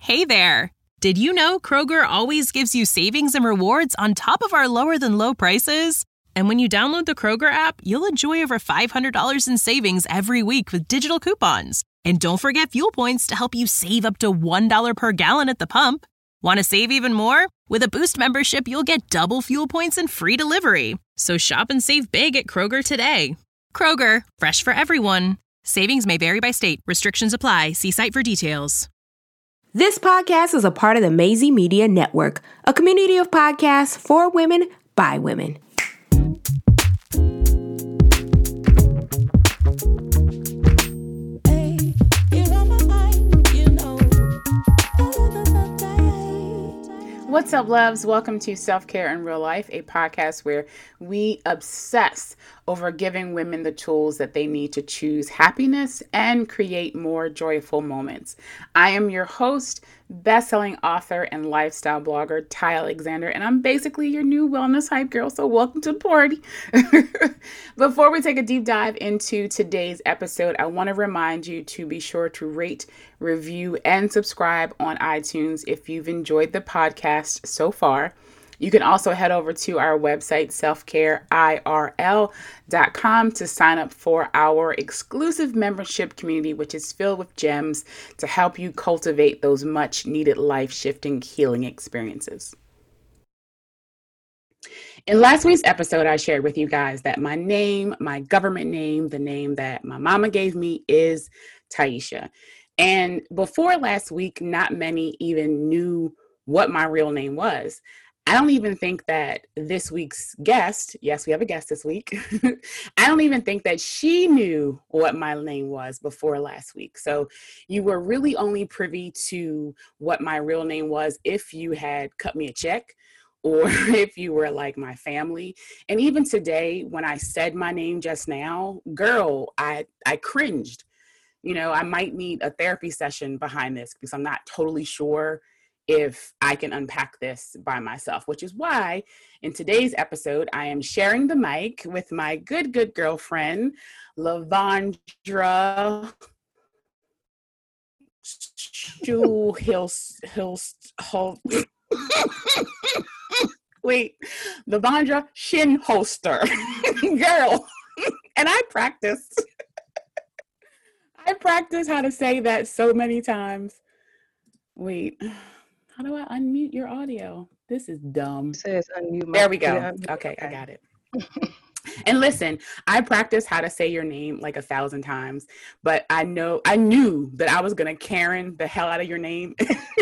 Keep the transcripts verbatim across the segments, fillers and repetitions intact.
Hey there! Did you know Kroger always gives you savings and rewards on top of our lower-than-low prices? And when you download the Kroger app, you'll enjoy over five hundred dollars in savings every week with digital coupons. And don't forget fuel points to help you save up to one dollar per gallon at the pump. Want to save even more? With a Boost membership, you'll get double fuel points and free delivery. So shop and save big at Kroger today. Kroger, fresh for everyone. Savings may vary by state. Restrictions apply. See site for details. This podcast is a part of the Maisie Media Network, a community of podcasts for women by women. What's up, loves? Welcome to Self-Care in Real Life, a podcast where we obsess over giving women the tools that they need to choose happiness and create more joyful moments. I am your host, best-selling author and lifestyle blogger, Ty Alexander, and I'm basically your new wellness hype girl, so welcome to the party. Before we take a deep dive into today's episode, I want to remind you to be sure to rate, review, and subscribe on iTunes if you've enjoyed the podcast so far. You can also head over to our website, self care I R L dot com, to sign up for our exclusive membership community, which is filled with gems to help you cultivate those much needed life-shifting healing experiences. In last week's episode, I shared with you guys that my name, my government name, the name that my mama gave me, is Taisha. And before last week, not many even knew what my real name was. I don't even think that this week's guest, yes, we have a guest this week. I don't even think that she knew what my name was before last week. So you were really only privy to what my real name was if you had cut me a check or if you were like my family. And even today, when I said my name just now, girl, I, I cringed. You know, I might need a therapy session behind this because I'm not totally sure if I can unpack this by myself, which is why in today's episode, I am sharing the mic with my good, good girlfriend, Lavondra Stu Hills, Hills, Hol- wait, Lavondra Shinholster, girl. And I practiced, I practiced how to say that so many times. Wait. How do I unmute your audio? This is dumb. It says unmute my There we go. yeah, Okay, okay, I got it. And listen, I practiced how to say your name like a thousand times, but I know I knew that I was gonna Karen the hell out of your name.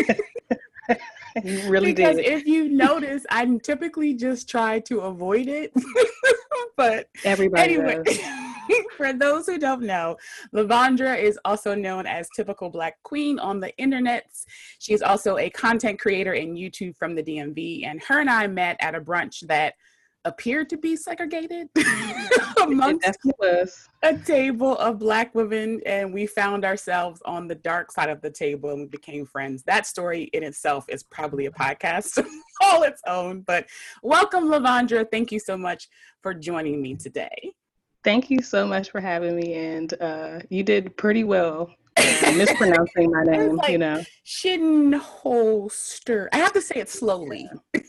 You really because did. If you notice, I typically just try to avoid it. But Everybody anyway. does. For those who don't know, Lavondra is also known as Typical Black Queen on the internets. She is also a content creator in YouTube from the D M V, and her and I met at a brunch that appeared to be segregated amongst a table of Black women, and we found ourselves on the dark side of the table and we became friends. That story in itself is probably a podcast all its own, but welcome, Lavondra. Thank you so much for joining me today. Thank you so much for having me, and uh, you did pretty well uh, mispronouncing my name, like, you know. Shinholster. I have to say it slowly.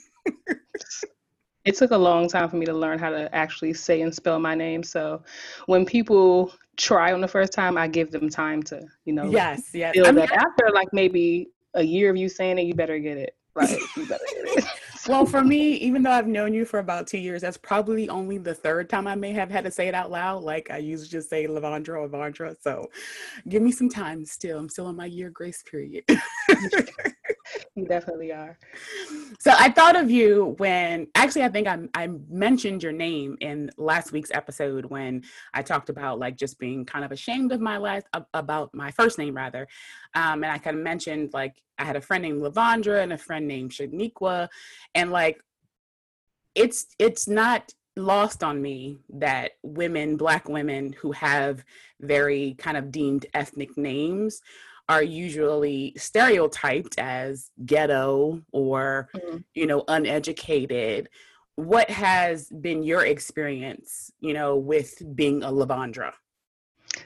It took a long time for me to learn how to actually say and spell my name. So when people try on the first time, I give them time to, you know, yes, yes. feel I mean, that after like maybe a year of you saying it, you better get it right. You better get it. Well, for me, even though I've known you for about two years, that's probably only the third time I may have had to say it out loud. Like I usually just say Lavondra or Lavondra. So give me some time still. I'm still in my year grace period. You definitely are. So I thought of you when, actually, I think I, I mentioned your name in last week's episode when I talked about like just being kind of ashamed of my last, about my first name rather. Um, and I kind of mentioned like I had a friend named Lavondra and a friend named Shaniqua. And like, it's, it's not lost on me that women, Black women who have very kind of deemed ethnic names are usually stereotyped as ghetto or, mm-hmm. you know, uneducated. What has been your experience, you know, with being a Lavondra?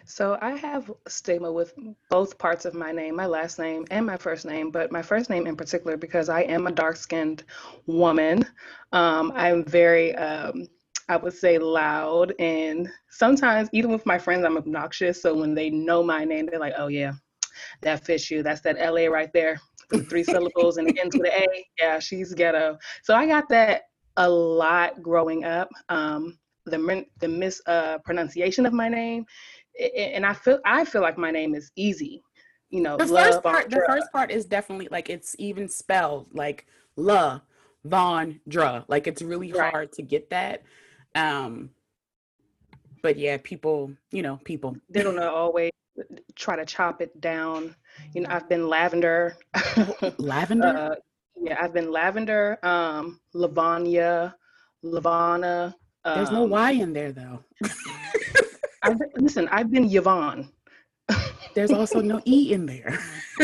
So I have a stigma with both parts of my name, my last name and my first name, but my first name in particular because I am a dark-skinned woman. Um, I'm very, um, I would say, loud, and sometimes even with my friends, I'm obnoxious. So when they know my name, they're like, "Oh yeah, that fits you. That's that L A right there. Them three syllables and it ends with an A. Yeah, she's ghetto." So I got that a lot growing up. Um, the min- the mispronunciation of my name, a- and I feel I feel like my name is easy. You know, The first love part, the Andra. first part is definitely like it's even spelled like La Von Dra. Like it's really Right. hard to get that. Um, but yeah, people, you know, people. They don't know always try to chop it down. You know, I've been Lavender. Lavender? uh, yeah, I've been Lavender, um, Lavanya, Lavana. There's no Um, Y in there though. I've been, listen, I've been Yvonne. There's also no E in there.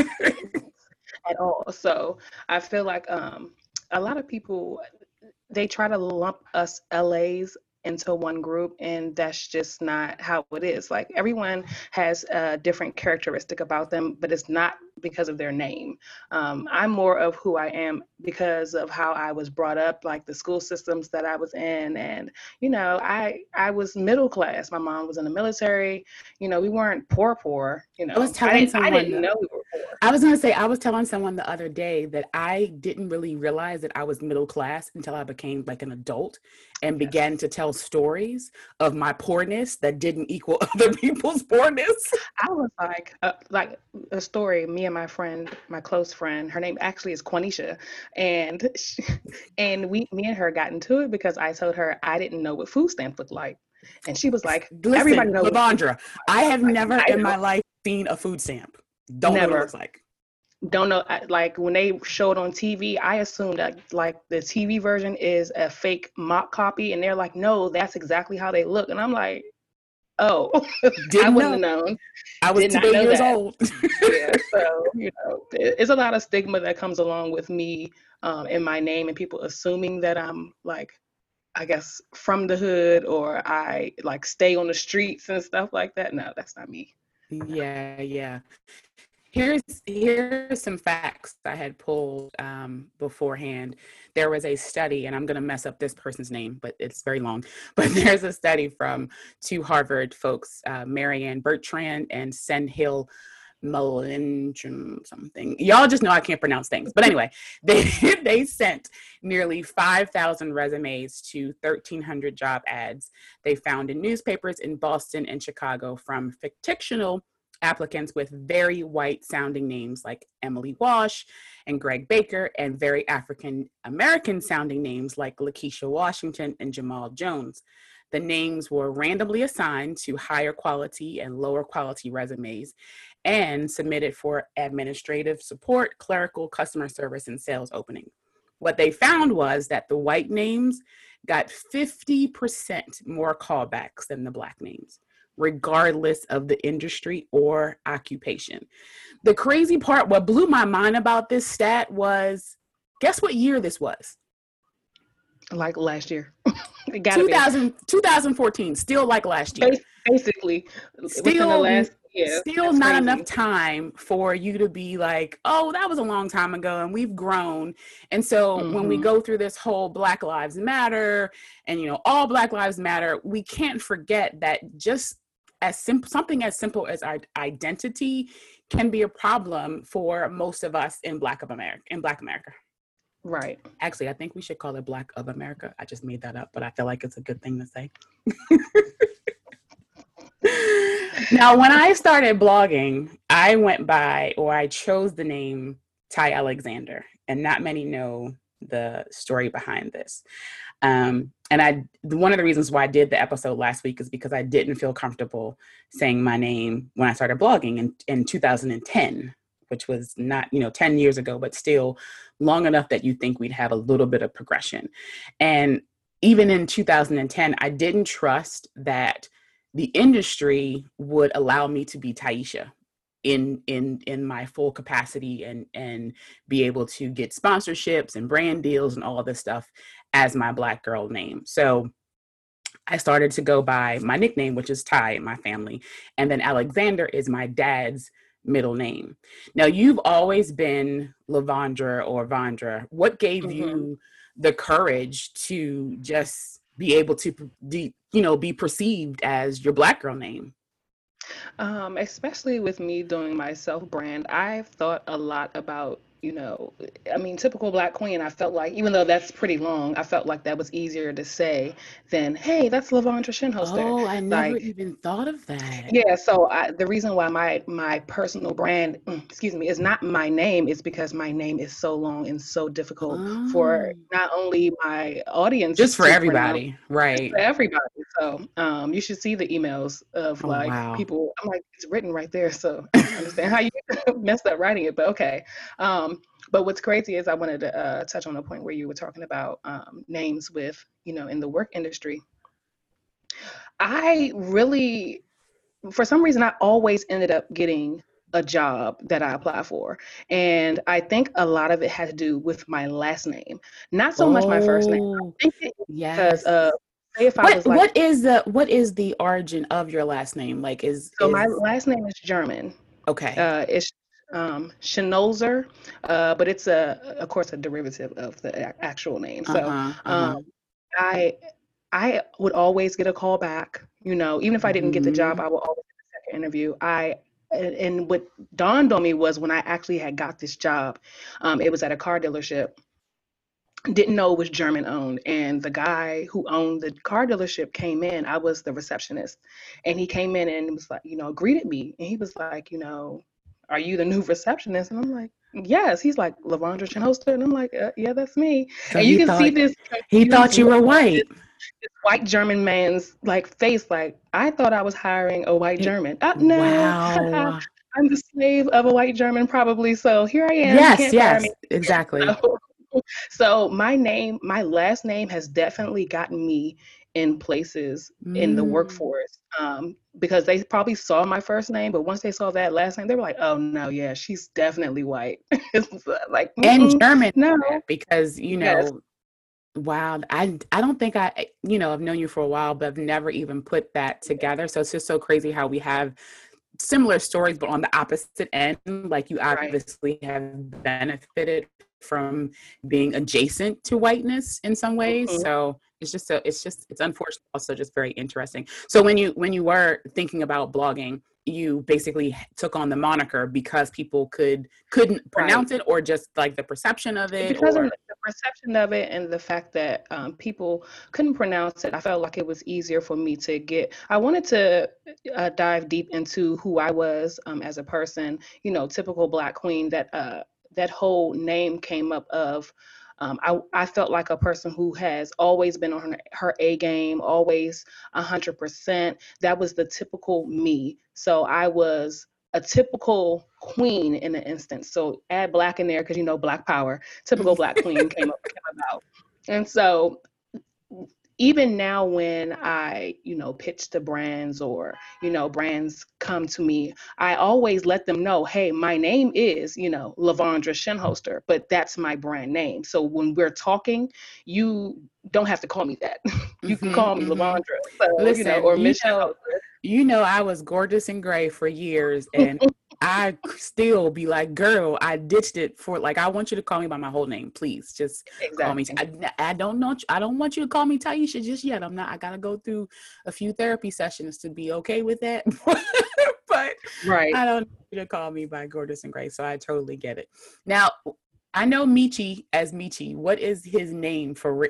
At all. So I feel like um, a lot of people, they try to lump us L As into one group, and that's just not how it is. Like everyone has a different characteristic about them, but it's not because of their name. Um, I'm more of who I am because of how I was brought up, like the school systems that I was in, and you know, I I was middle class. My mom was in the military. You know, we weren't poor poor. You I was know, I telling didn't I someone didn't that, know we were poor. I was gonna say, I was telling someone the other day that I didn't really realize that I was middle class until I became like an adult and Yes. began to tell stories of my poorness that didn't equal other people's poorness. I was like, uh, like a story. Me and my friend, my close friend, her name actually is Quanisha, and she, and we, me and her got into it because I told her I didn't know what food stamps looked like, and she was like, "Everybody Listen, knows." Lavandra, I have Like, never I in know. my life seen a food stamp. Don't know what it Never. looks like. Don't know. I- Like when they showed on T V, I assumed that like the T V version is a fake mock copy, and they're like, "No, that's exactly how they look," and I'm like, "Oh, I Didn't wouldn't know. have known. I was Did two not know years that." old. Yeah, so you know, it- it's a lot of stigma that comes along with me um, in my name, and people assuming that I'm like, I guess, from the hood or I like stay on the streets and stuff like that. No, that's not me. Yeah, yeah. Here's here's some facts I had pulled um, beforehand. There was a study, and I'm going to mess up this person's name, but it's very long. But there's a study from two Harvard folks, uh, Marianne Bertrand and Senhil Malindrum something. Y'all just know I can't pronounce things. But anyway, they they sent nearly five thousand resumes to thirteen hundred job ads they found in newspapers in Boston and Chicago from fictional applicants with very white sounding names like Emily Wash and Greg Baker, and very African American sounding names like Lakeisha Washington and Jamal Jones. The names were randomly assigned to higher quality and lower quality resumes and submitted for administrative support, clerical, customer service, and sales opening. What they found was that the white names got fifty percent more callbacks than the Black names, regardless of the industry or occupation. The crazy part, what blew my mind about this stat was, guess what year this was? Like last year. It gotta two be. thousand, twenty fourteen, still like last year. Basically, within the Still, last yeah, still that's not crazy. enough time for you to be like, oh, that was a long time ago and we've grown. And so when we Mhm. go through this whole Black Lives Matter and, you know, all Black Lives Matter, we can't forget that just as simple, something as simple as our identity can be a problem for most of us in Black of America, in Black America. Right. Actually, I think we should call it Black of America. I just made that up, but I feel like it's a good thing to say. Now, when I started blogging, I went by, or I chose the name Ty Alexander, and not many know the story behind this. Um, and I, one of the reasons why I did the episode last week is because I didn't feel comfortable saying my name when I started blogging in, in two thousand ten, which was not, you know, ten years ago, but still long enough that you think we'd have a little bit of progression. And even in two thousand ten, I didn't trust that the industry would allow me to be Taisha in in in my full capacity and and be able to get sponsorships and brand deals and all of this stuff as my Black girl name. So I started to go by my nickname, which is Ty in my family. And then Alexander is my dad's middle name. Now, you've always been Lavondra or Vondra. What gave Mm-hmm. you the courage to just be able to, be, you know, be perceived as your Black girl name? Um, especially with me doing my self brand, I've thought a lot about, you know, I mean, typical Black queen. I felt like, even though that's pretty long, I felt like that was easier to say than, hey, that's Lavondra Shinholster. Oh, I never Like, even thought of that. yeah, so I, the reason why my my personal brand, mm, excuse me, is not my name is because my name is so long and so difficult for Oh, not only my audience just for to pronounce, everybody, it's right? for everybody. So um, you should see the emails of Oh, like wow. people. I'm like, it's written right there, so I don't understand how you messed up writing it, but okay. Um, but what's crazy is I wanted to uh, touch on a point where you were talking about um, names with, you know, in the work industry. I really, for some reason, I always ended up getting a job that I apply for. And I think a lot of it had to do with my last name, not so much my first name. I Oh, think it is because yes. uh, say if I What was like, what is the what is the origin of your last name? Like is so my is last name is German. okay. Uh, it's um, Schnolzer, uh, but it's a, of course, a derivative of the a- actual name. So Uh-huh. um, Uh-huh. I I would always get a call back. You know, even if I didn't get the job, Hmm. I would always get a second interview. I and, and what dawned on me was when I actually had got this job, um, it was at a car dealership. Didn't know it was German owned, and the guy who owned the car dealership came in. I was the receptionist, and he came in and was like, you know, greeted me, and he was like, you know, are you the new receptionist? And I'm like, yes. He's like, Lavondra Chenhoster, and I'm like, uh, yeah, that's me. So And you he can see thought this he confused thought you look were on this white. white German man's like face, like I thought I was hiring a white He- German. Uh, no, wow. I'm the slave of a white German, probably. So here I am. You Yes, can't fire me. yes, exactly. So, so my name, my last name has definitely gotten me in places in the Mm. workforce um, because they probably saw my first name, but once they saw that last name, they were like, "Oh no, yeah, she's definitely white." It's like, And mm-mm, German no, because you yes, know, wow, I I don't think I you know, I've known you for a while, but I've never even put that together. So it's just so crazy how we have similar stories, but on the opposite end, like you right. obviously have benefited from being adjacent to whiteness in some ways. Mhm. So it's just so it's just it's unfortunate, also just very interesting. So when you when you were thinking about blogging, you basically took on the moniker because people could couldn't Right. pronounce it, or just like the perception of it, Because of or the perception of it and the fact that um, people couldn't pronounce it, I felt like it was easier for me to get. I wanted to uh, dive deep into who I was um, as a person. You know, typical Black queen. That uh, that whole name came up of. Um, I I felt like a person who has always been on her, her A game, always a hundred percent. That was the typical me. So I was a typical queen in an instance. So add Black in there because you know Black power. Typical Black queen came up came about. And so even now when I, you know, pitch to brands or, you know, brands come to me, I always let them know, hey, my name is, you know, Lavondra Shinholster, but that's my brand name. So when we're talking, you don't have to call me that. You can mm-hmm, call me mm-hmm. Lavondra. So, you know, Listen, or you Miss know, you know, I was gorgeous and gray for years, and Shinholster. I still be like, girl, I ditched it for like, I want you to call me by my whole name, please. Just call me. Exactly. I, I don't know. I don't want you to call me Taisha just yet. I'm not. I gotta go through a few therapy sessions to be okay with that. But Right. I don't want you to call me by gorgeous and gray, so I totally get it. Now, I know Michi as Michi. What is his name for real?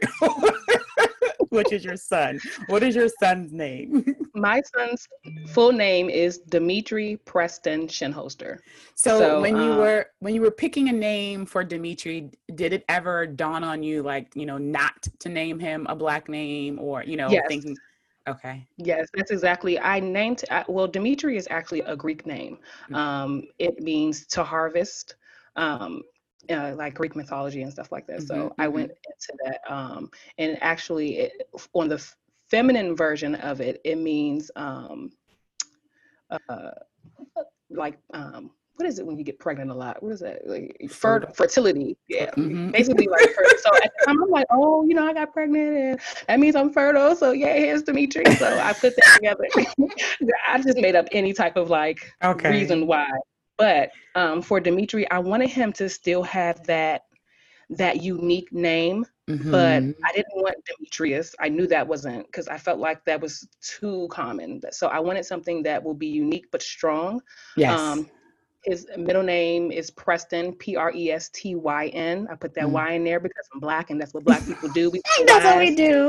Which is your son? What is your son's name? My son's full name is Dimitri Preston Shinholster. So So, when you um, were when you were picking a name for Dimitri, did it ever dawn on you, like, you know, not to name him a Black name, or, you know, yes, thinking, okay. yes, that's exactly. I named, uh, well, Dimitri is actually a Greek name. Um, it means to harvest, um, uh, like Greek mythology and stuff like that. Mm-hmm, So I mm-hmm. went into that. Um, and actually, it, on the f- feminine version of it, it means um, uh, like um, what is it when you get pregnant a lot? What is that? Like fer- Fertile. fertility. Yeah. Mhm. Basically like fer- so at the time I'm like, oh, you know, I got pregnant and that means I'm fertile. So yeah, here's Dimitri. So I put that together. I just made up any type of like Okay. reason why. But um, for Dimitri, I wanted him to still have that that unique name, Mhm. but I didn't want Demetrius. I knew that wasn't, because I felt like that was too common. So I wanted something that will be unique but strong. Yes. Um, his middle name is Preston, P R E S T Y N. I put that Mm. Y in there because I'm Black, and that's what Black people do. We put That's what Ys. we do.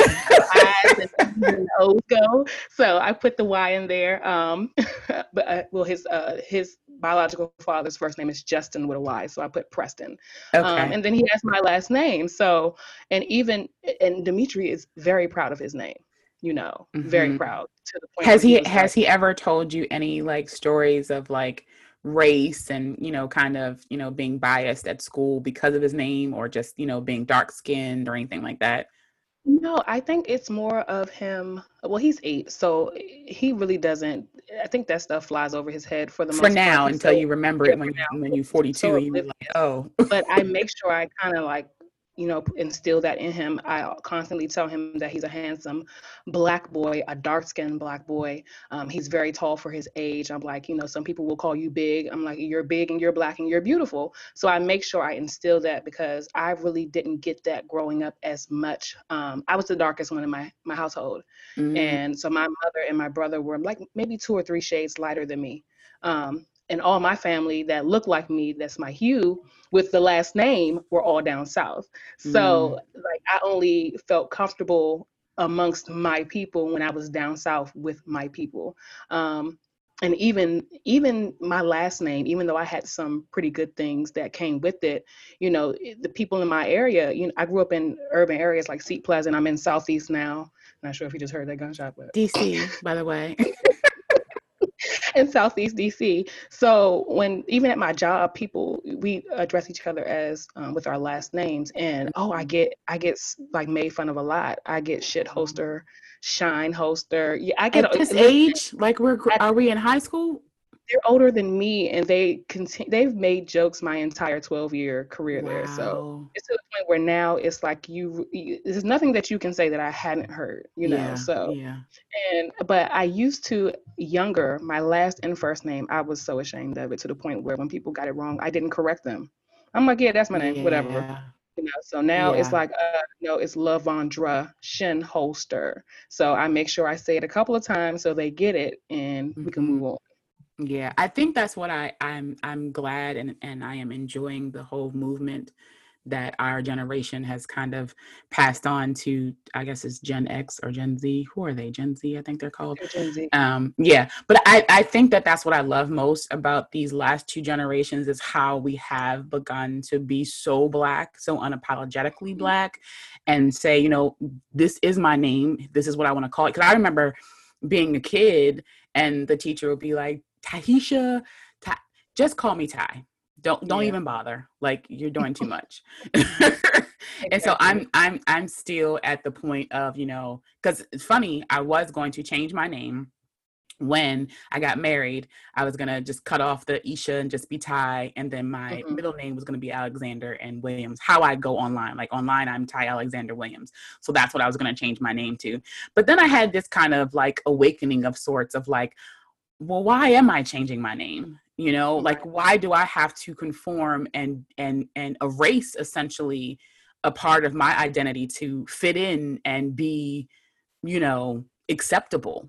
Eyes and the O's go. So I put the Y in there. Um, but uh, well, his uh, his biological father's first name is Justin with a Y, so I put Preston. Okay. Um, and then he has my last name. So and even and Dimitri is very proud of his name. You know, Mhm. very proud to the point. Has where he was has like, he ever told you any like stories of like race and, you know, kind of, you know, being biased at school because of his name, or just, you know, being dark skinned or anything like that? No, I think it's more of him. Well, he's eight, so he really doesn't. I think that stuff flies over his head for the For most now, part. He's until so, you remember yeah, it when for you now, when you're forty-two so and you're like, oblivious. oh. But I make sure I kind of like, you know, instill that in him. I constantly tell him that he's a handsome Black boy, a dark-skinned Black boy. Um, he's very tall for his age. I'm like, you know, some people will call you big. I'm like, you're big and you're Black and you're beautiful. So I make sure I instill that, because I really didn't get that growing up as much. Um, I was the darkest one in my my household, Mm. and so my mother and my brother were like maybe two or three shades lighter than me. Um, and all my family that looked like me, that's my hue, with the last name, were all down south. So Mm. like I only felt comfortable amongst my people when I was down south with my people. Um, and even even my last name, even though I had some pretty good things that came with it, you know, it- the people in my area, you know, I grew up in urban areas like Seat Pleasant. I'm in Southeast now. Not sure if you just heard that gunshot, but D C, by the way. in Southeast D C. So when even at my job, people, we address each other as um, with our last names, and oh, I get I get s- like made fun of a lot. I get shit hoster, shine hoster. Yeah, I get. At this Listen, age, like we're gr- at are we in high school? they're older than me, and they continue. They've made jokes my entire twelve year career there. So Wow. it's to the point where now it's like you, you there's nothing that you can say that I hadn't heard, you know. Yeah, So yeah. and but I used to younger, my last and first name, I was so ashamed of it, to the point where when people got it wrong, I didn't correct them. I'm like, yeah, that's my name, whatever. Yeah. You know, so now it's Yeah. like, uh, no, it's Lavondra Shin Holster. So I make sure I say it a couple of times so they get it and we can Mhm. move on. Yeah, I think that's what I I'm I'm glad and and I am enjoying the whole movement that our generation has kind of passed on to, I guess it's Gen X or Gen Z. Who are they? Gen Z, I think they're called. Gen Z. Um, yeah, but I, I think that that's what I love most about these last two generations is how we have begun to be so Black, so unapologetically Black, and say, you know, this is my name. This is what I want to call it. Because I remember being a kid and the teacher would be like, Tahisha, Ty, just call me Ty. Don't don't Yeah. even bother. Like, you're doing too much. And so I'm I'm I'm still at the point of, you know, because it's funny, I was going to change my name when I got married. I was gonna just cut off the Isha and just be Ty, and then my Mhm. middle name was gonna be Alexander and Williams. How I go online, like online, I'm Ty Alexander Williams. So that's what I was gonna change my name to. But then I had this kind of like awakening of sorts of like, well, why am I changing my name? You know, like, why do I have to conform and and and erase essentially a part of my identity to fit in and be, you know, acceptable?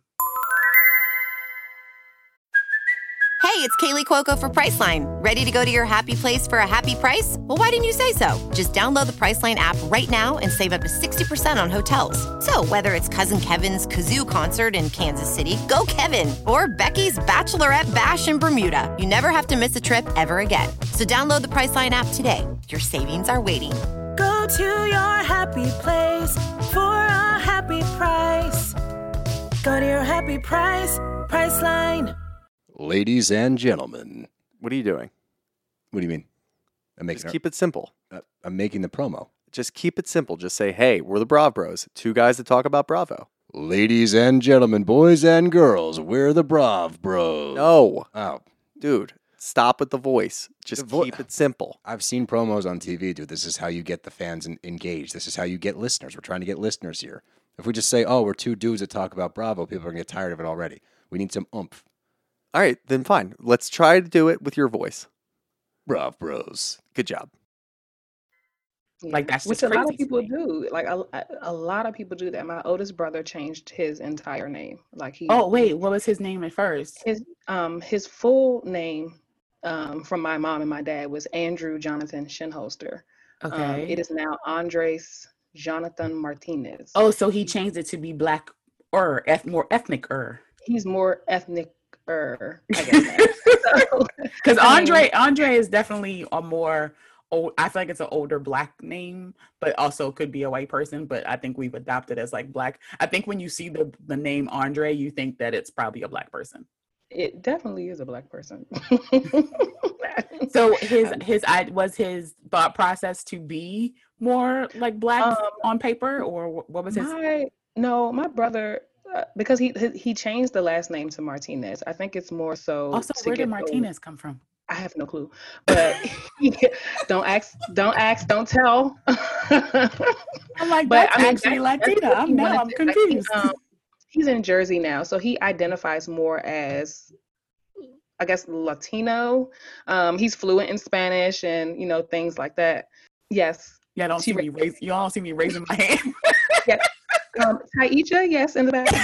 Hey, it's Kaylee Cuoco for Priceline. Ready to go to your happy place for a happy price? Well, why didn't you say so? Just download the Priceline app right now and save up to sixty percent on hotels. So whether it's Cousin Kevin's Kazoo Concert in Kansas City, go Kevin, or Becky's Bachelorette Bash in Bermuda, you never have to miss a trip ever again. So download the Priceline app today. Your savings are waiting. Go to your happy place for a happy price. Go to your happy price, Priceline. Ladies and gentlemen. What are you doing? What do you mean? I'm making Just a- keep it simple. uh, I'm making the promo. Just keep it simple. Just say, hey, we're the Brav Bros. Two guys that talk about Bravo. Ladies and gentlemen, boys and girls, we're the Brav Bros. No. Oh, Dude, Stop with the voice. Just The vo- keep it simple. I've seen promos on T V, dude. This is how you get the fans en- engaged. This is how you get listeners. We're trying to get listeners here. If we just say, oh, we're two dudes that talk about Bravo, people are going to get tired of it already. We need some oomph. All right, then fine. Let's try to do it with your voice. Brav Bros. Good job. Like, that's which just a lot crazy of to people me. do. Like a, a lot of people do that. My oldest brother changed his entire name. Like he. Oh, wait, what was his name at first? His um his full name, um from my mom and my dad was Andrew Jonathan Shinholster. Um, Okay. it is now Andres Jonathan Martinez. Oh, so he changed it to be black or eth- more ethnic er. He's more ethnic. I guess. So, Because I mean, Andre Andre is definitely a more old, I feel like it's an older black name, but also could be a white person. But I think we've adopted as like black. I think when you see the the name Andre, you think that it's probably a black person. it definitely is a black person. So his his I was his thought process to be more like black Um, on paper, or wh- what was his? my no, my brother, uh, because he he he changed the last name to Martinez. I think it's more so. Also, to where did get Martinez come from? I have no clue, but don't ask, don't ask, don't tell. I'm like, But, that's I mean, actually that's- that's Latina. what I'm he now wanted I'm to- like, he, confused. um, he's in Jersey now, so he identifies more as, I guess, Latino. Um, he's fluent in Spanish and you know things like that. Yes. Yeah, don't she see me raise. You all don't see me raising my hand. Yes. Um, Taisha, yes, in the back.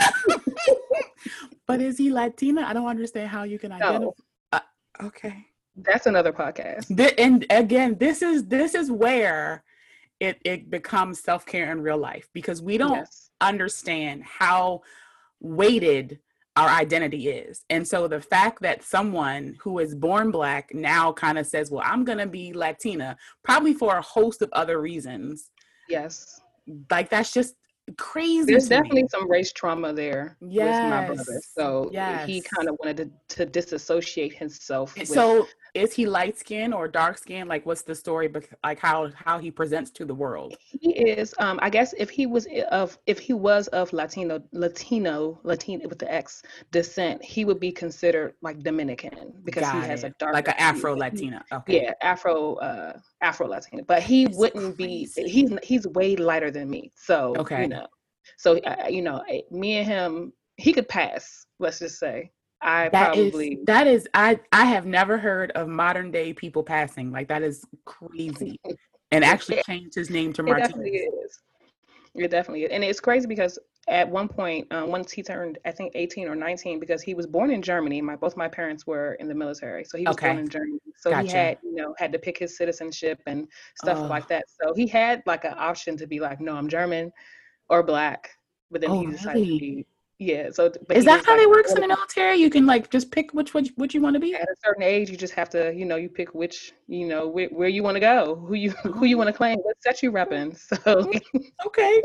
But is he Latina? I don't understand how you can identify. No, Uh, okay. that's another podcast. Th- and again, this is this is where it it becomes self-care in real life, because we don't Yes. understand how weighted our identity is. And so the fact that someone who is born black now kind of says, well, I'm going to be Latina, probably for a host of other reasons, Yes. like that's just crazy. There's to me. definitely some race trauma there with my brother. Yes, So he yes. kind of wanted to, to disassociate himself with So is he light skinned or dark skinned? Like, what's the story? bec- Like how how he presents to the world? he is um I guess if he was i- of if he was of Latino Latino Latino with the X descent, he would be considered like Dominican because Got he has it. a dark Like an Afro Latina. Okay. Yeah, Afro uh Afro Latina. But he That's wouldn't crazy. be he's he's way lighter than me. So, Okay. you know. So uh, you know, eh, me and him, he could pass, let's just say. I That is probably that is I I have never heard of modern day people passing. Like that is crazy. And actually changed his name to It definitely Martinez. is. It definitely is. And it's crazy because at one point, um, once he turned, I think eighteen or nineteen, because he was born in Germany. My both my parents were in the military, so he was born Okay. in Germany. So he Gotcha. had, you know, had to pick his citizenship and stuff Oh. like that. So he had like an option to be like, no, I'm German or black, but then Oh, he decided to really? be, yeah. So, but Is he that was how like, it works "Well, in the military? You can like just pick which what what you want to be? at a certain age, you just have to, you know, you pick which, you know, where, where you want to go, who you who you want to claim, what set you repping. So. Okay.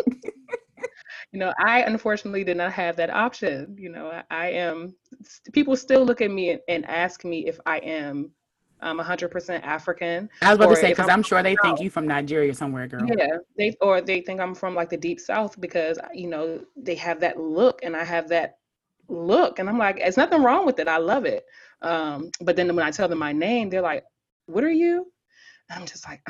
You know, I unfortunately did not have that option. You know, I, I am, people still look at me and, and ask me if I am um, one hundred percent African. I was about or to say, if because I'm I'm sure they from think the you from Nigeria somewhere, girl. South. Yeah, they, or they think I'm from like the deep South because, you know, they have that look and I have that look. And I'm like, there's nothing wrong with it. I love it. Um, but then when I tell them my name, they're like, what are you? I'm just like,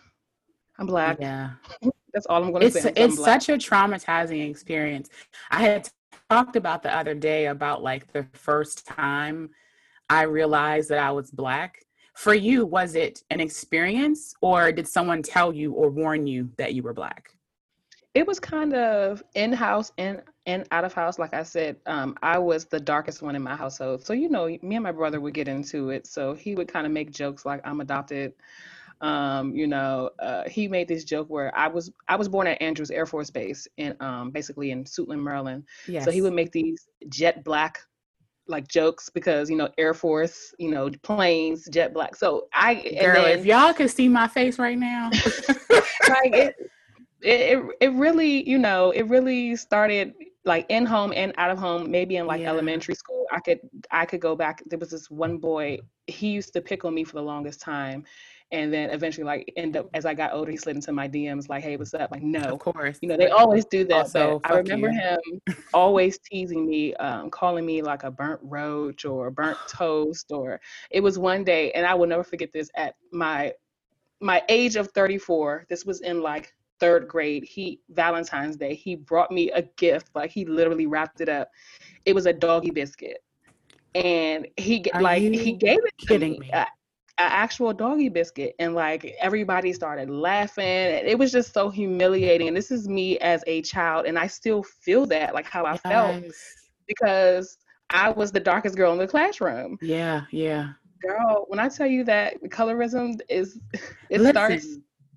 I'm black. Yeah. That's all I'm going to It's say. I'm it's black. such a traumatizing experience. I had talked about the other day about like the first time I realized that I was black. For you, was it an experience or did someone tell you or warn you that you were black? It was kind of in-house and and out of house. Like I said, um, I was the darkest one in my household. So, you know, me and my brother would get into it. So he would kind of make jokes like I'm adopted. Um, you know, uh, he made this joke where I was I was born at Andrews Air Force Base in um, basically in Suitland, Maryland. Yes. So he would make these jet black like jokes because, you know, Air Force, you know, planes, jet black. So I and Girl, then, if y'all could see my face right now. like it, it it really, you know, it really started like in home and out of home, maybe in like Yeah. elementary school. I could I could go back. There was this one boy, he used to pick on me for the longest time. And then eventually, like, end up as I got older, he slid into my D Ms like, "Hey, what's up?" Like, no, Of course. you know, they always do that. Also, but I fuck remember you. him always teasing me, um, calling me like a burnt roach or burnt toast. Or it was one day, and I will never forget this. At my my age of thirty-four, this was in like third grade. He Valentine's Day, he brought me a gift. Like, he literally wrapped it up. It was a doggy biscuit, and he g- Are like you he gave it to kidding me. me? Uh, an actual doggy biscuit, and like everybody started laughing, and it was just so humiliating. And this is me as a child, and I still feel that, like how I felt, Yes. because I was the darkest girl in the classroom. Yeah, yeah. Girl, when I tell you that colorism is, it Listen, starts.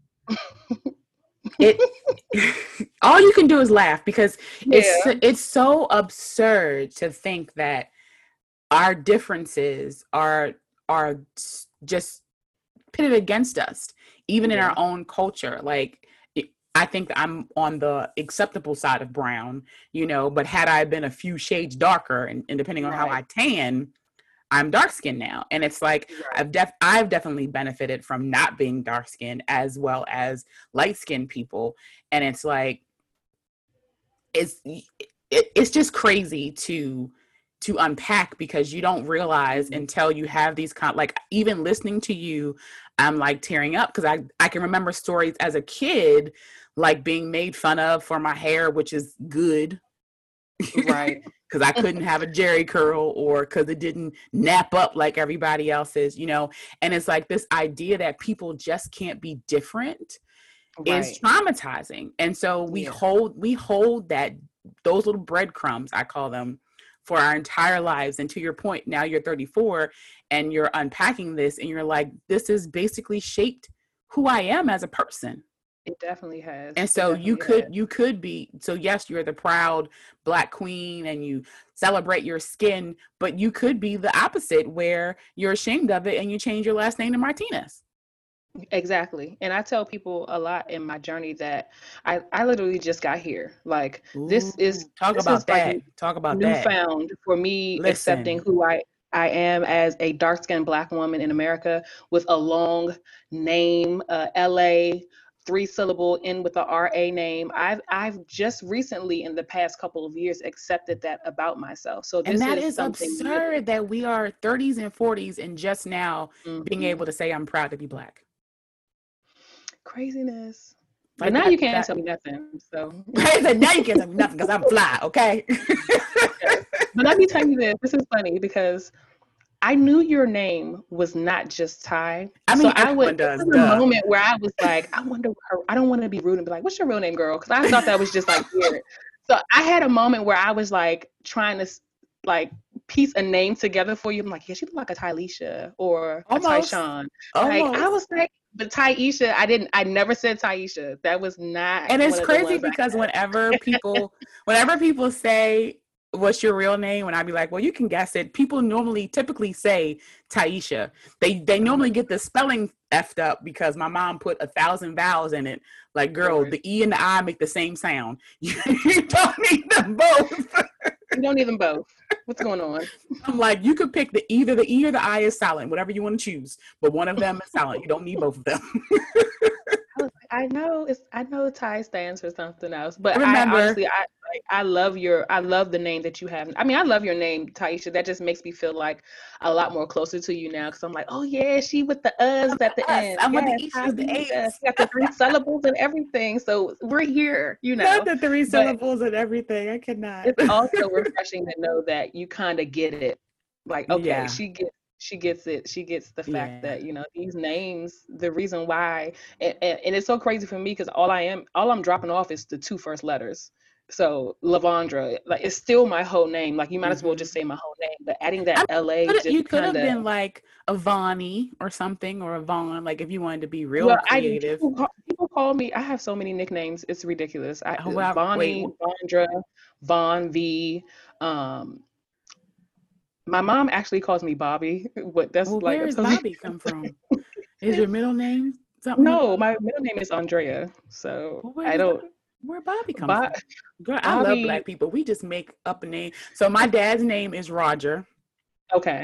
it all you can do is laugh, because Yeah. it's it's so absurd to think that our differences are are s- just pitted against us, even in Yeah. our own culture. Like, it- I think I'm on the acceptable side of brown, you know, but had I been a few shades darker, and, and depending on how I Right. tan, I'm dark skinned now. And it's like, Right. I've def I've definitely benefited from not being dark skinned as well as light skinned people. And it's like, it's it, it's just crazy to to unpack, because you don't realize until you have these con- like, even listening to you, I'm like tearing up, because I I can remember stories as a kid, like being made fun of for my hair, which is good, Right. because I couldn't have a Jerry curl, or because it didn't nap up like everybody else's, you know. And it's like this idea that people just can't be different is Right. traumatizing. And so we Yeah. hold we hold that, those little breadcrumbs, I call them, for our entire lives. And to your point, now you're thirty-four and you're unpacking this, and you're like, this is basically shaped who I am as a person. It definitely has. And It so you definitely could has. you could be, so yes, you're the proud Black queen and you celebrate your skin, but you could be the opposite, where you're ashamed of it and you change your last name to Martinez. Exactly. And I tell people a lot in my journey that I, I literally just got here. Like, this is Ooh, talk this about is like that. Talk about that. newfound for me, accepting Listen. who I I am as a dark-skinned Black woman in America with a long name, uh, L A, three syllable, end with the R A name. I've I've just recently, in the past couple of years, accepted that about myself. So this And that is is something new. absurd that we are thirties and forties and just now being Mhm. able to say, I'm proud to be Black. Craziness. Like But now that- you can't that- tell me nothing. So I said, now you can't tell me nothing because I'm fly, okay? But let me tell you this. This is funny because I knew your name was not just Ty. I mean, so I everyone would. does, There was a duh. moment where I was like, I wonder. Her, I don't want to be rude and be like, "What's your real name, girl?" Because I thought that was just like weird. So I had a moment where I was like trying to s- like piece a name together for you. I'm like, yeah, she look like a Tylisha or a Almost. Tyshawn. Like I Almost. was like, but Taisha, I didn't. I never said Taisha. That was not. And it's one of the crazy ones I because had. whenever people, whenever people say, what's your real name? And I'd be like, well, you can guess it. People normally typically say Taisha. They they normally get the spelling effed up because my mom put a thousand vowels in it. Like, girl, Right. the E and the I make the same sound. You, you don't need them both. You don't need them both. What's going on? I'm like, you could pick the either the E or the I is silent, whatever you want to choose. But one of them is silent. You don't need both of them. I was like, I know it's I know Ty stands for something else, but I Remember- honestly I like I love your I love the name that you have. I mean, I love your name, Taisha. That just makes me feel like a lot more closer to you now because I'm like, oh yeah, she with the us at the Us. end. I'm with the Yes, Ishas, the Taisha. A's. She got the three syllables and everything. So we're here, you know. Not the three But syllables and everything. I cannot. it's also refreshing to know that you kind of get it. Like, okay, Yeah. she gets she gets it. She gets the fact Yeah. that, you know, these names, the reason why, and, and, and it's so crazy for me because all I am, all I'm dropping off is the two first letters. So Lavondra, like it's still my whole name. Like you might as well just say my whole name, but adding that I L A Coulda- just you could have kind been of. like Avani or something, or Avon, like if you wanted to be real Well, I creative. people call, people call me. I have so many nicknames. It's ridiculous. I Oh, wow. Vonnie, Wait, Vondra, Von V. Um, my mom actually calls me Bobby. What that's well, like. where I'm does totally- Bobby come from? Is your middle name something? No, my middle name is Andrea. So Well, where I does don't. Bobby- where Bobby come Bo- from? Girl, I love Bobby- Black people. We just make up a name. So my dad's name is Roger. Okay.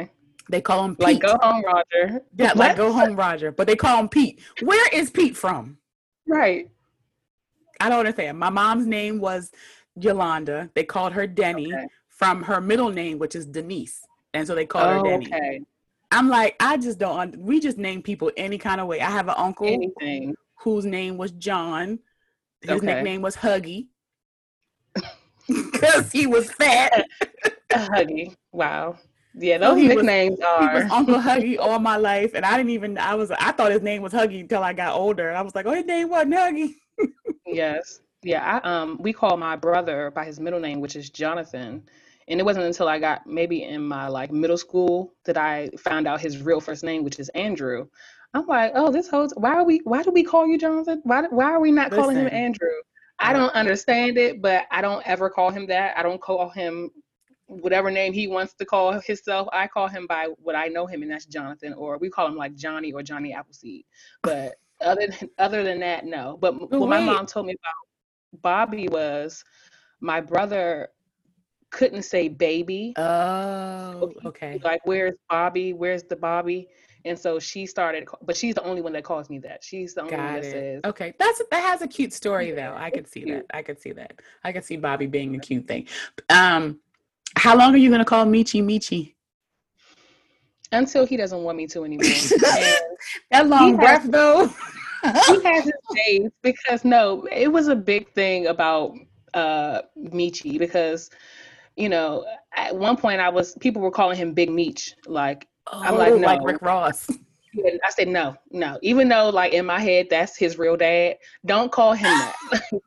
They call him Pete. Like Go Home Roger. Yeah, What? like Go Home Roger. But they call him Pete. Where is Pete from? Right. I don't understand. My mom's name was Yolanda. They called her Denny Okay. from her middle name, which is Denise. And so they called her Oh, Denny. okay. I'm like, I just don't, un- we just name people any kind of way. I have an uncle Anything. whose name was John. His Okay. nickname was Huggy because he was fat. Huggy. Wow. Yeah, So those he was- nicknames He are. was Uncle Huggy all my life. And I didn't even, I was, I thought his name was Huggy until I got older. And I was like, oh, his name wasn't Huggy. Yes. Yeah, I um we call my brother by his middle name, which is Jonathan. And it wasn't until I got maybe in my like middle school that I found out his real first name, which is Andrew. I'm like, oh, this whole why are we why do we call you Jonathan? Why why are we not calling him Listen. Andrew? I don't understand it, but I don't ever call him that. I don't call him whatever name he wants to call himself. I call him by what I know him, and that's Jonathan, or we call him like Johnny or Johnny Appleseed. But other than, other than that, no. But But what my wait. mom told me about Bobby was my brother couldn't say baby. Oh, okay. Like, where's Bobby? Where's the Bobby? And so she started, but she's the only one that calls me that. She's the only one Got that it. says, Okay. That's that has a cute story though. I could see cute. that. I could see that. I could see Bobby being a cute thing. Um, how long are you gonna call Michi Michi? until he doesn't want me to anymore. And That long He breath has- though. he has his days because no, it was a big thing about uh Michi because you know at one point I was people were calling him Big Meech. Like I'm like, Oh, no. like Rick Ross. I said no, no. Even though like in my head that's his real dad, don't call him that.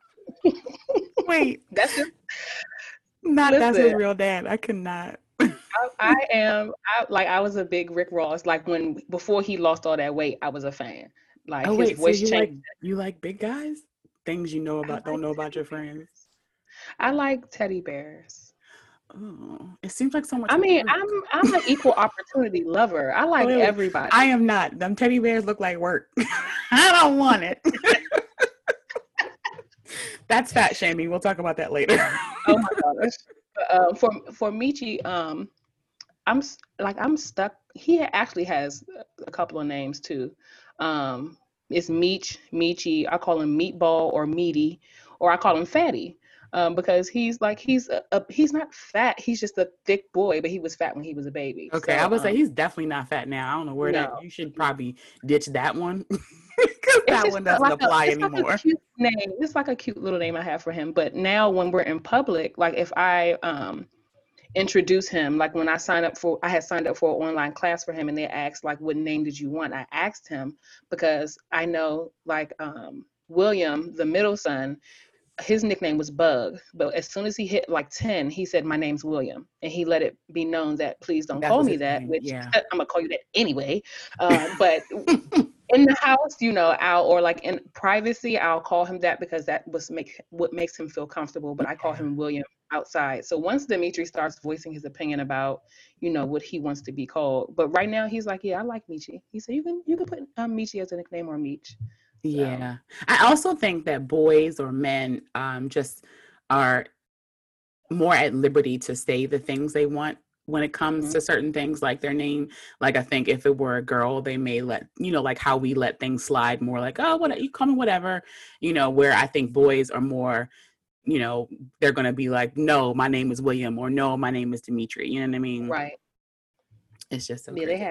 Wait, That's just not that's his Listen. real dad. I could not. I, I am I, like I was a big Rick Ross. Like when before he lost all that weight, I was a fan. Like Oh his wait, so voice you changed. like you like big guys? Things you know about, don't like know about your friends. I like teddy bears. Oh, it seems like so much. I mean, work. I'm I'm an equal opportunity lover. I like Wait, wait. everybody. I am not. Them teddy bears look like work. I don't want it. That's fat shaming. We'll talk about that later. Oh my gosh. Uh, for for Michi, um, I'm s- like I'm stuck. He actually has a couple of names too. Um, it's Meech, Michi. I call him Meatball or Meaty, or I call him Fatty. Um, because he's like he's a, a he's not fat. He's just a thick boy, but he was fat when he was a baby. Okay, So, I would say um, he's definitely not fat now. I don't know where No. that. You should probably ditch that one because It's that just one doesn't like a- apply it's like a anymore. cute name. It's like a cute little name I have for him. But now when we're in public, like if I um introduce him, like when I signed up for, I had signed up for an online class for him, and they asked like, what name did you want? I asked him because I know like um William, the middle son, his nickname was Bug, but as soon as he hit like ten, he said, my name's William. And he let it be known that please don't That call was me his that, name, which yeah. I'm gonna call you that anyway. Uh, but in the house, you know, I'll, or like in privacy, I'll call him that because that was make what makes him feel comfortable. But I call him William outside. So once Dimitri starts voicing his opinion about, you know, what he wants to be called, but right now he's like, yeah, I like Michi. He said, you can you can put um, Michi as a nickname or Meech. Yeah. I also think that boys or men um, just are more at liberty to say the things they want when it comes Mhm. to certain things like their name. Like I think if it were a girl, they may let, you know, like how we let things slide more like, oh, what you call me whatever, you know, where I think boys are more, you know, they're going to be like, no, my name is William, or no, my name is Dimitri. You know what I mean? Right. It's just so Yeah, they crazy. have.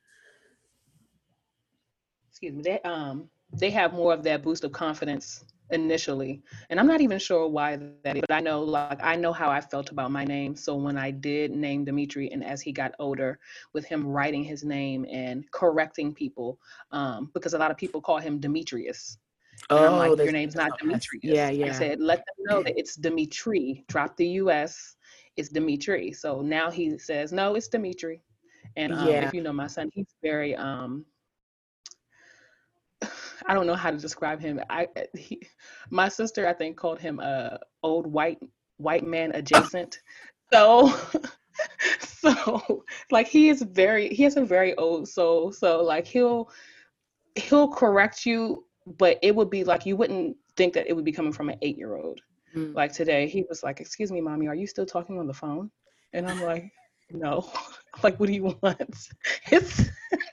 Excuse me. They um they have more of that boost of confidence initially, and I'm not even sure why that is. But I know, like, I know how I felt about my name. So when I did name Dimitri, and as he got older, with him writing his name and correcting people, um, because a lot of people call him Demetrius. And I'm like, there's- your name's there's not no S. Demetrius. Yeah, I yeah. said, let them know that it's Dimitri. Drop the U S. It's Dimitri. So now he says, no, it's Dimitri. And um, Yeah. if you know my son, he's very um, I don't know how to describe him. I he, my sister, I think, called him a old white white man adjacent. So so like he is very he has a very old soul. So like he'll he'll correct you, but it would be like you wouldn't think that it would be coming from an eight year old. Mm. Like today, he was like, "Excuse me, mommy, are you still talking on the phone?" And I'm like, no. Like, what do you want? It's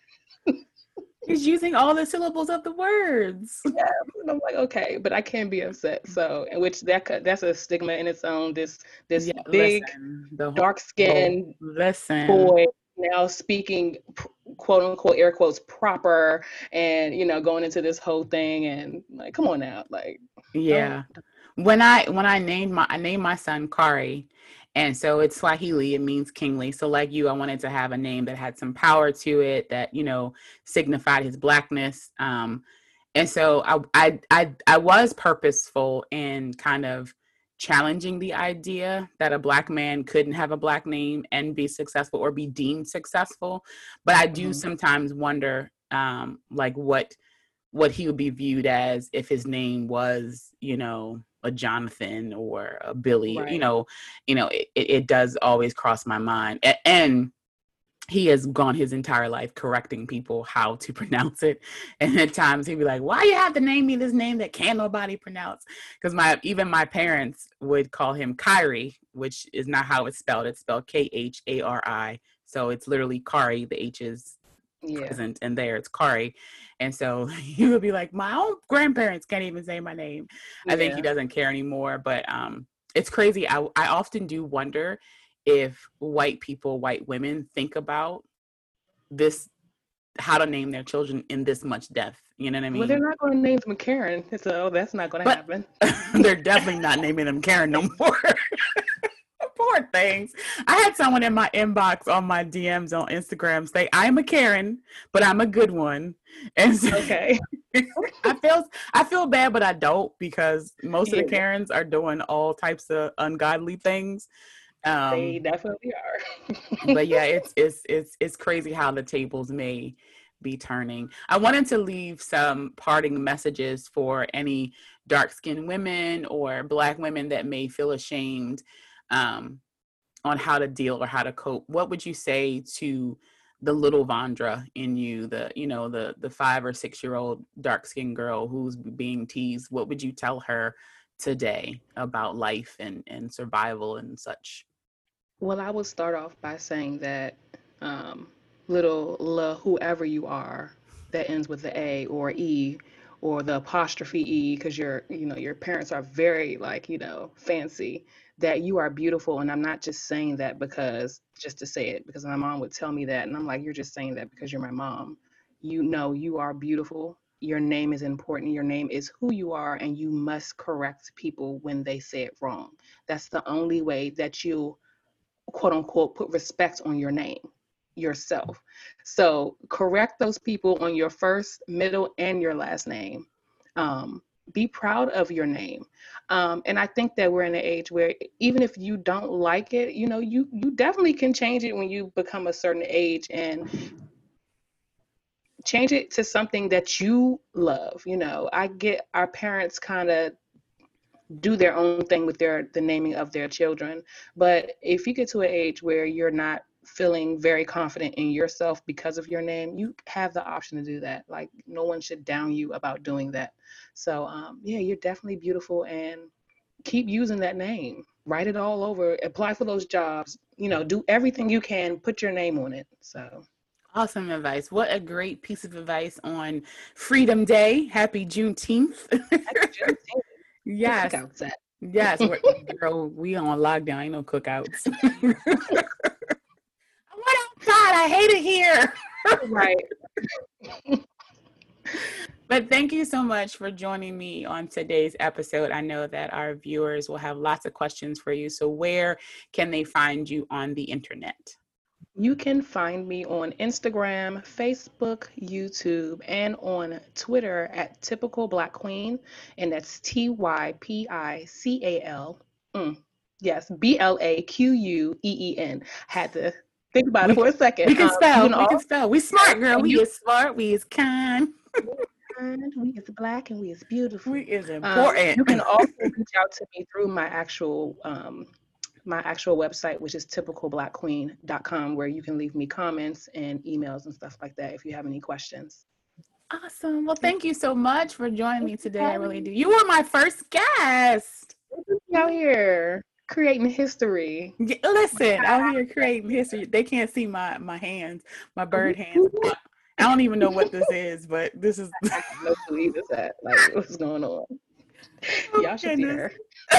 He's using all the syllables of the words. yeah. And I'm like, okay, but I can't be upset. So, in which that could- that's a stigma in its own. This this Yeah, big listen, the whole- dark skinned listen. boy now speaking quote unquote air quotes proper, and you know going into this whole thing, and like, come on now, like Yeah. When I when I named my I named my son Kari, and so it's Swahili, it means kingly. So like you, I wanted to have a name that had some power to it, that, you know, signified his blackness. Um, and so I I I I was purposeful in kind of challenging the idea that a black man couldn't have a black name and be successful or be deemed successful. But I do Mhm. sometimes wonder um, like what what he would be viewed as if his name was, you know, a Jonathan or a Billy. Right. You know, you know, it, it it does always cross my mind. A- And he has gone his entire life correcting people how to pronounce it. And at times he'd be like, why you have to name me this name that can't nobody pronounce? Because my even my parents would call him Kyrie, which is not how it's spelled. It's spelled K H A R I. So it's literally Kari. The H is Yeah. present, and there it's Kari. And so he would be like, my own grandparents can't even say my name. I think he Yeah. doesn't care anymore. But um, it's crazy. I, I often do wonder if white people, white women think about this, how to name their children in this much depth. You know what I mean? Well, they're not going to name them Karen, so that's not going to But- happen. They're definitely not naming them Karen no more. Poor things. I had someone in my inbox on my D Ms on Instagram say, I'm a Karen, but I'm a good one. And so Okay. I feel I feel bad, but I don't, because most of the Yeah. Karens are doing all types of ungodly things. Um, They definitely are. but yeah, it's it's it's it's crazy how the tables may be turning. I wanted to leave some parting messages for any dark-skinned women or Black women that may feel ashamed um, on how to deal or how to cope. What would you say to the little Vondra in you, the you know the the five or six year old dark-skinned girl who's being teased? What would you tell her today about life and and survival and such? Well, I would start off by saying that um, little la, whoever you are, that ends with the A or E or the apostrophe E, because your, you know, your parents are very like, you know, fancy, that you are beautiful. And I'm not just saying that because just to say it, because my mom would tell me that. And I'm like, you're just saying that because you're my mom. You know, you are beautiful. Your name is important. Your name is who you are, and you must correct people when they say it wrong. That's the only way that you quote unquote put respect on your name yourself. So correct those people on your first, middle, and your last name. Um, be proud of your name. Um, and I think that we're in an age where even if you don't like it, you know, you you definitely can change it when you become a certain age, and change it to something that you love. You know, I get our parents kind of do their own thing with their the naming of their children, but if you get to an age where you're not feeling very confident in yourself because of your name, you have the option to do that. Like, no one should down you about doing that. So um yeah, you're definitely beautiful, and keep using that name. Write it all over, apply for those jobs, you know, do everything you can, put your name on it. So Awesome advice. What a great piece of advice on Freedom Day. Happy Juneteenth. Yes. cookouts at. Yes. We're, girl, we on lockdown. Ain't no cookouts. I went outside. I hate it here. Right. But thank you so much for joining me on today's episode. I know that our viewers will have lots of questions for you. So where can they find you on the internet? You can find me on Instagram, Facebook, YouTube, and on Twitter at Typical Black Queen, and that's T Y P I C A L. Mm, yes, B L A Q U E E N. Had to think about it for a second. We can Um, spell. you know, we can spell. We smart, girl. We you- is smart. We is kind. kind, we is black, and we is beautiful. We is Um, important. you can also reach out to me through my actual um, my actual website, which is typical black queen dot com, where you can leave me comments and emails and stuff like that if you have any questions. Awesome. Well, thank you so much for joining me today. I really do. You were my first guest. Out here. creating history. Yeah, listen, out here creating history. They can't see my my hands, my bird hands. I don't even know what this is, but this is. I have no clue either. That like what's going on? Oh, Y'all should see her.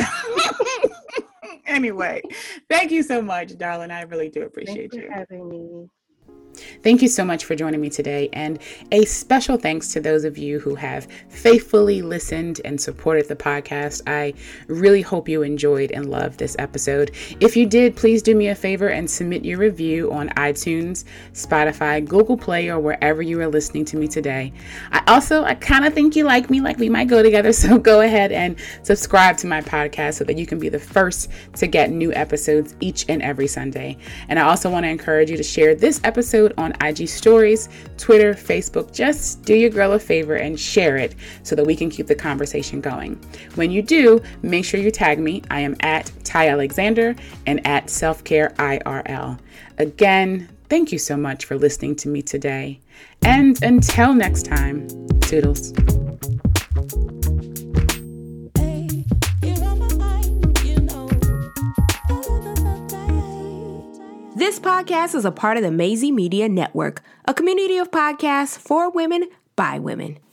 Anyway, thank you so much, darling. I really do appreciate Thanks for you having me. Thank you so much for joining me today, and a special thanks to those of you who have faithfully listened and supported the podcast. I really hope you enjoyed and loved this episode. If you did, please do me a favor and submit your review on iTunes, Spotify, Google Play, or wherever you are listening to me today. I also, I kind of think you like me, like we might go together, so go ahead and subscribe to my podcast so that you can be the first to get new episodes each and every Sunday. And I also want to encourage you to share this episode on I G Stories, Twitter, Facebook. Just do your girl a favor and share it so that we can keep the conversation going. When you do, make sure you tag me. I am at Ty Alexander and at Selfcare I R L. Again, thank you so much for listening to me today. And until next time, toodles. This podcast is a part of the Maisie Media Network, a community of podcasts for women by women.